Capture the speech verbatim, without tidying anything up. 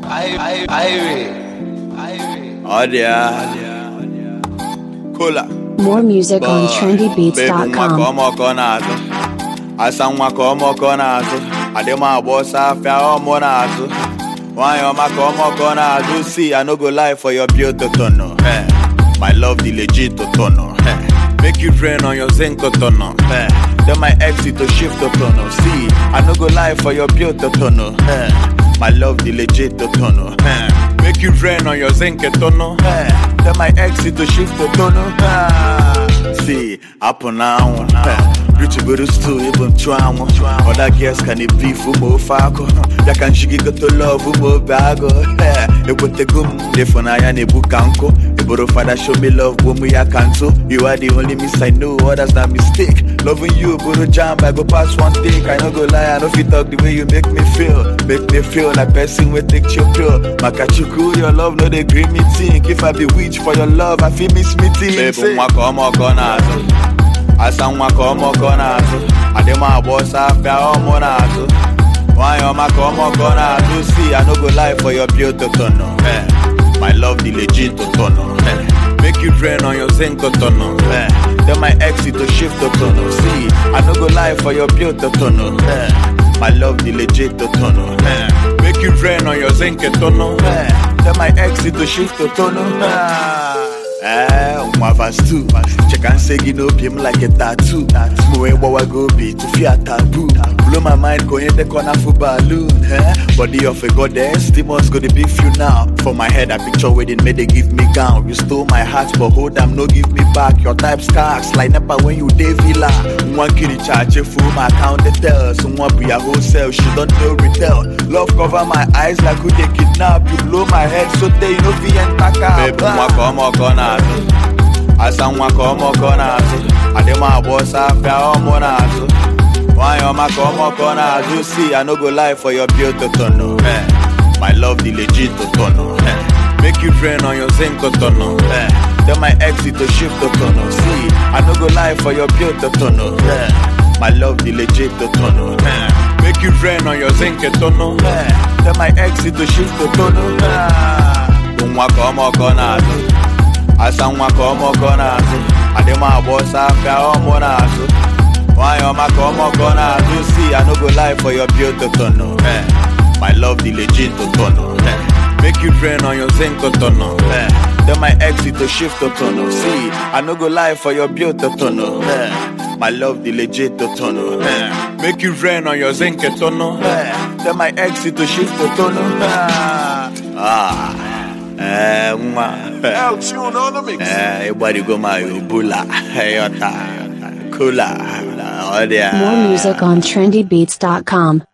Oh yeah. Cola. More music on trendy beats dot com. Asa nwa ka ọmọ ka ọ na-azụ adị m agba ọsọ afịa ọmụ na-azụ nwanyị ọma ka ọmọ ka ọ na-azụ. See, I no go lie for your beauty tono. Hey, my love the legit tono. Hey, make you rain on your zinc tono. Hey, then my exit to shift tono. See, I no go lie for your beauty tono. Hey, my love the legit tono. Hey, make you rain on your zinc tono. Hey, then my exit to shift tono. Hey, see, up now. Hey, Rich go stew even trauma. Other girls can it be for more faco. Ya can she get to love for more bago. Eh, it would take gum, they for na ya ne bukanko. The boro father show me love when we are canto. You are the only miss I know, others not mistake. Loving you, boro jam, I go pass one thing. I no go lie, I know if you talk the way you make me feel. Make me feel like person will take your pill. Makachuku, your love, no they green me think. If I be witch for your love, I feel miss me think. Baby, mwako omo kona. Asa nwa ka ọmọ ka ọ na-azụ adị m agba ọsọ afịa ọmụ na-azụ nwanyị ọma ka ọmọ ka ọ na-azụ. See, I no go lie for your beauty tono. Hey, my love the legit tono. Hey, make you rain on your zinc tono. Hey, then my exit to shift tono. See, I no go lie for your beauty tono. Hey, my love the legit tono. Hey, make you rain on your zinc tono. Hey, then my exit to shift tono. Eh, one verse two. Check and say you know him like a tattoo. Smoke what go be to fear taboo. Blow my mind, go in the corner for balloon. Eh? Body of a goddess, demons go to beef you now. For my head, I picture wedding, may they give me gown. You stole my heart, but hold them, no give me back. Your type scars, like never when you day villa. One kitty charge you for my account details. Someone be a wholesale, she don't know retail. Love cover my eyes like who they kidnap. You blow my head, so they no fi enter car. Baby, mwako ọmọ ka ọ na-azụ asa nwa ka ọmọ ka ọ na-azụ adị m agba ọsọ afịa ọmụ na-azụ nwanyị ọma ka ọmọ ka ọ na-azụ. See, I no go lie for your beauty tono. Hey, my love the legit tono. Hey, make you rain on your zinc tono. Hey, then my exit to shift tono. See, I no go lie for your beauty tono. Hey, my love the legit tono. Hey, make you rain on your zinc tono. Hey, then my exit to shift tono. Nwa ka ọmọ ka ọ na-azụ asa nwa ka ọmọ ka ọ na-azụ adị m agba ọsọ afịa ọmụ na-azụ nwanyị ọma ka ọmọ ka ọ na-azụ. See, I no go lie for your beauty tono. Hey, my love the legit tono. Hey, make you rain on your zinc tono. Hey, then my exit to shift tono. See, I no go lie for your beauty tono. Hey, my love the legit tono. Hey, make you rain on your zinc tono. Hey, then my exit to shift tono. Ah. Eh, mwa. Eh, everybody go my bula. Hey, yota. Kula. Oh, yeah. More music on trendy beats dot com.